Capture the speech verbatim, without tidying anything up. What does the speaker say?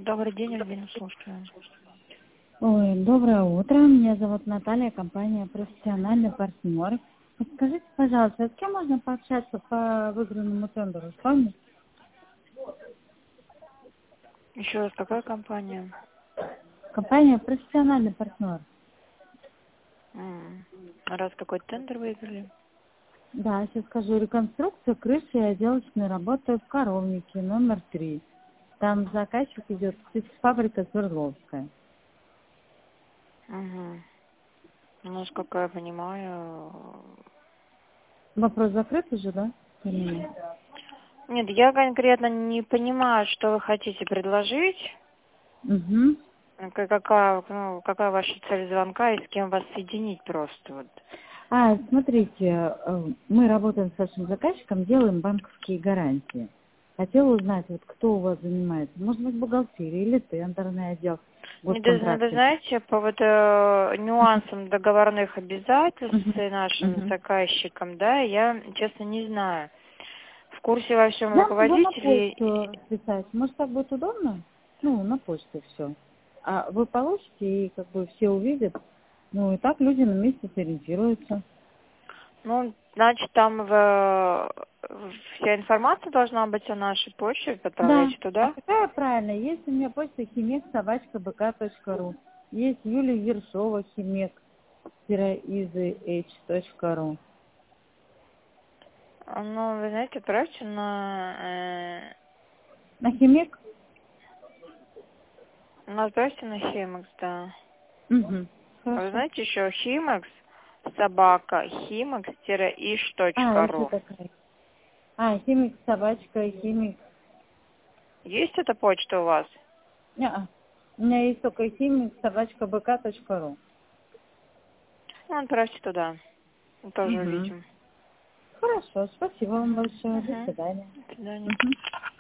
Добрый день, Альбина, слушаю. Ой, доброе утро. Меня зовут Наталья, компания «Профессиональный партнер». Подскажите, пожалуйста, с кем можно пообщаться по выигранному тендеру? С вами? Еще раз, какая компания? Компания «Профессиональный партнер». М, Раз какой тендер выиграли? Да, сейчас скажу. Реконструкция крыши и отделочные работы в Коровнике, номер три. Там заказчик идет фабрика Свердловская. Угу. Ну, насколько я понимаю... Вопрос закрыт уже, да? Или- Нет, я конкретно не понимаю, что вы хотите предложить. Мгм. Ка- Какая, ну, какая ваша цель звонка и с кем вас соединить просто вот. А, смотрите, э, мы работаем с вашим заказчиком, делаем банковские гарантии. Хотела узнать, вот кто у вас занимается. Может быть, бухгалтерия или тендерный отдел, Мне даже надо, госконтракты. знаете, по вот э, нюансам договорных обязательств Мгм. с нашим Мгм. заказчиком, да, я, честно, не знаю. В курсе во всем Я могу на руководителей. почту расписать. Может, так будет удобно? Ну, на почту все. А вы получите, и как бы все увидят. Ну, и так люди на месте сориентируются. Ну, значит, там в, вся информация должна быть о нашей почте, Да. отправляйте А туда. какая правильная? Есть у меня почта химек собачка бк точка ру. Есть Юлия Ершова химек точка ру. Ну, вы знаете, отправьте на, э, На химек? ну, отправьте на Химекс, да. Угу. А вы Хорошо. знаете еще Химекс, собака, химекс А, точка еще ру. такая. А, химик собачка, химик. Есть эта почта у вас? Не-а. У меня есть только химик собачка бк точка ру. Ну, отправьте туда. Мы тоже Угу. увидим. Хорошо, спасибо вам Угу, большое. До угу. свидания. До свидания. Угу.